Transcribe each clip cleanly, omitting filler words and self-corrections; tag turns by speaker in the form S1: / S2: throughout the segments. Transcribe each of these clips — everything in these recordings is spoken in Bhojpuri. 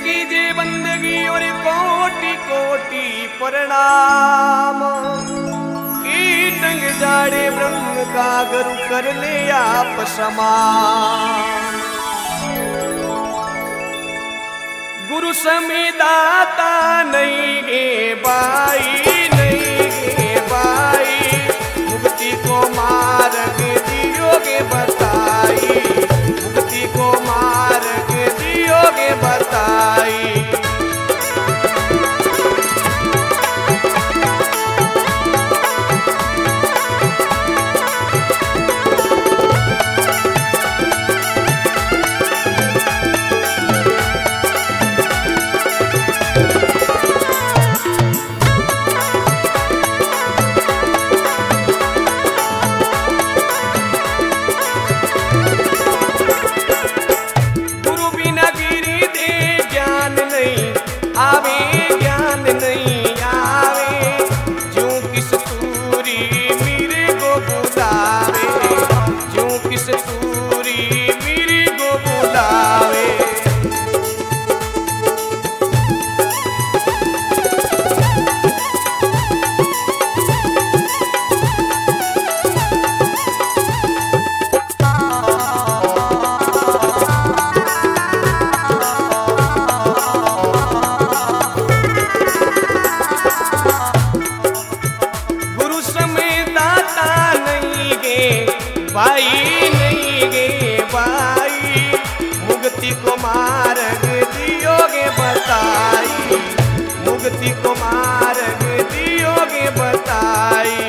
S1: कीजिए बंदगी और कोटि कोटि प्रणाम। कीटंग जाड़े ब्रह्म का गुरु कर ले आप समान। गुरु समिदाता नहीं गे बाई, नहीं गे बाई, मुक्ति को मार्ग दियोगे बताई, मुक्ति को मार्ग दियोगे बताई। भाई नहीं गे भाई, मुक्ति को मार्ग दियोगे बताई, मुक्ति को मार्ग दियोगे बताई।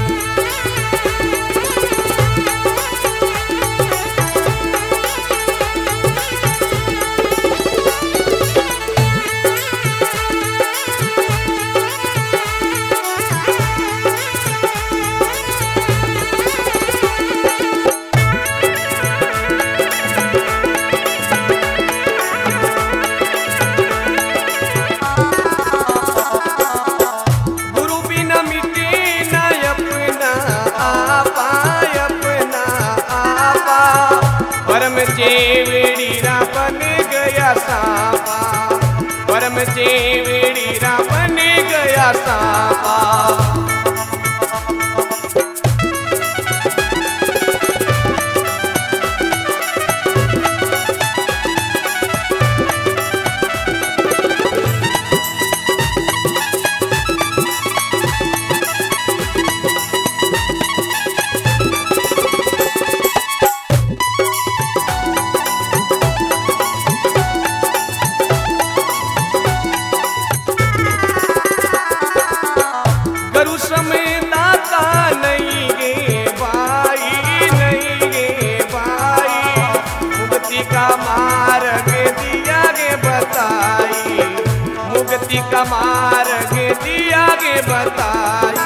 S1: परम चेवड़ीरा बन गया सांपा, परम चेवड़ीरा बन गया सांपा। मुक्ति का मार्ग दिया गे बताई।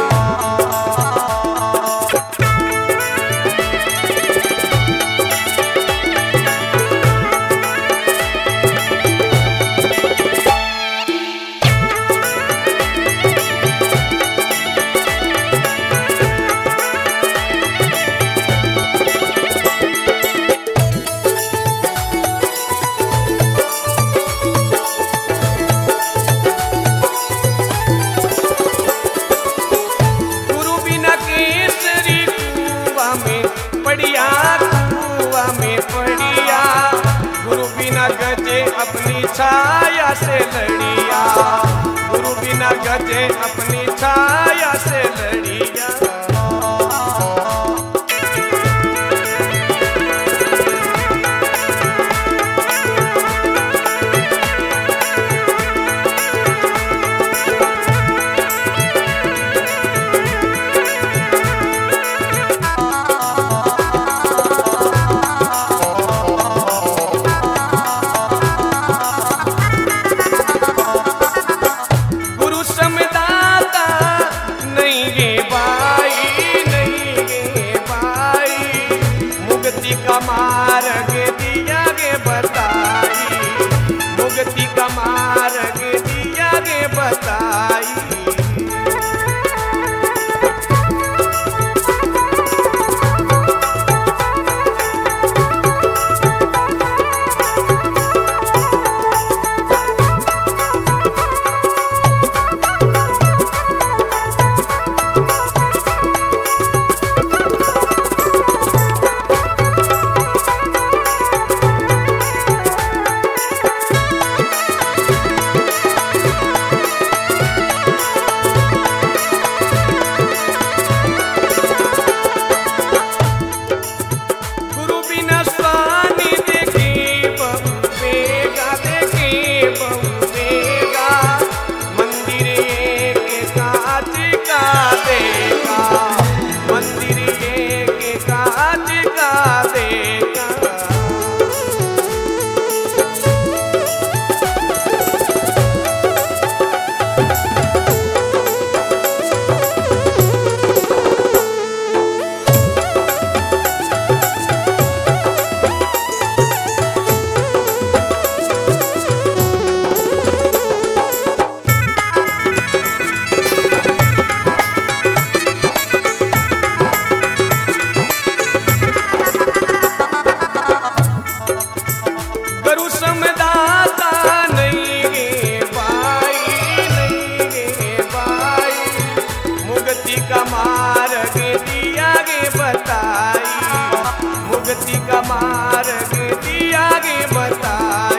S1: गजे अपनी छाया से लड़िया, गुरु बिना गजे अपनी छाया से लड़िया। गुरु समदाता नहीं गे बाई, काज का देखा। गुरु समदाता नहीं गे भाई, नहीं गे भाई, मुक्ति का मार्ग दिया गे बताई, मुक्ति का मार्ग दिया गे बताई।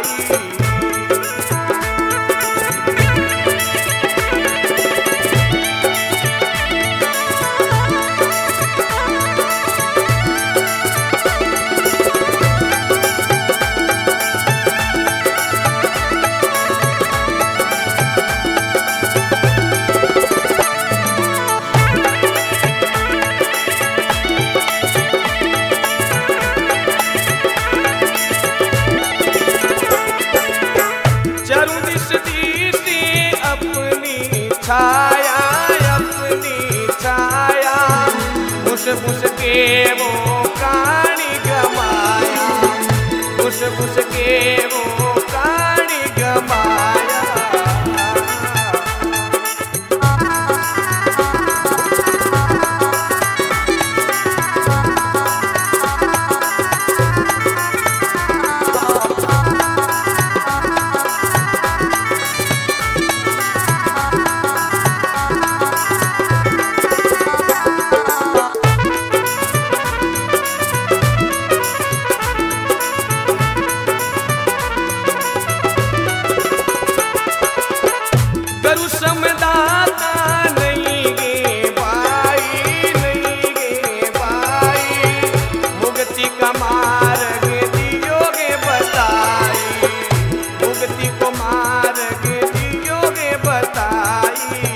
S1: चारों दिश दीसी अपनी छाया, अपनी छाया, बुस बुस के वो प्राणी गमाया, बुस बुस के वो प्राणी गमाया। गुरु समदाता नहीं गे भाई, नहीं गे भाई, मुक्ति का मार्ग दियोगे बताई, मुक्ति को मार्ग दियोगे बताई।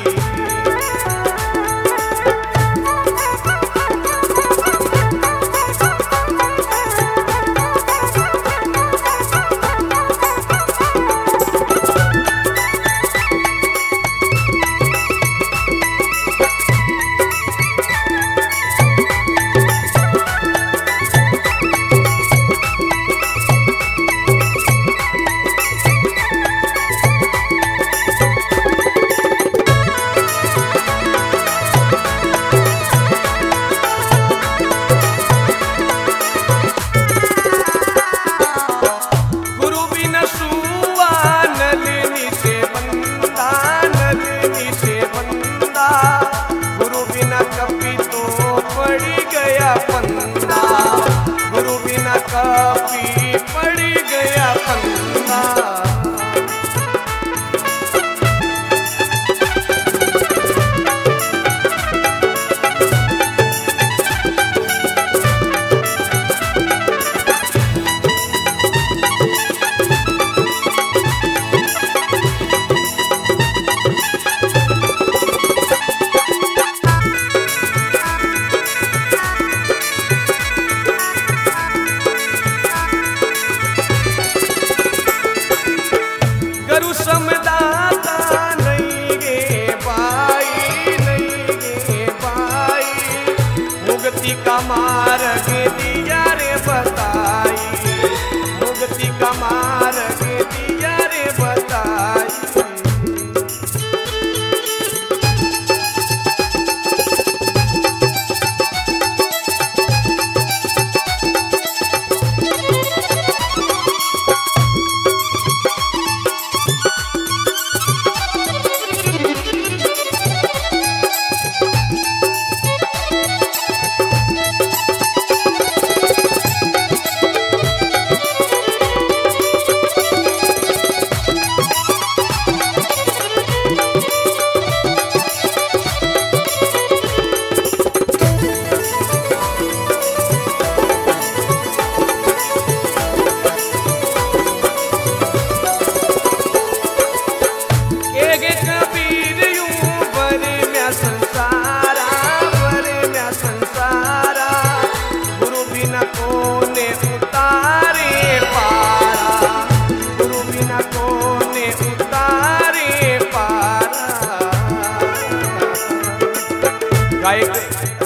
S1: गुरु बिना सुआ नलिनी से बंदा, नलिनी से बंदा, गुरु बिना कपि तो पड़ गया फंदा, गुरु बिना कपि पड़ गया फंदा। गुरु समदाता नहीं गे भाई, नहीं गे भाई, मुक्ति का मार्ग दिया रे बताई, मुक्ति का मार्ग दिया रे बताई।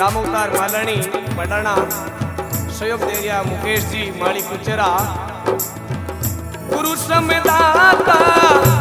S1: राम अवतार मालणी पटाना सहयोग दे रहा मुकेश जी माली कुचरा गुरु समदाता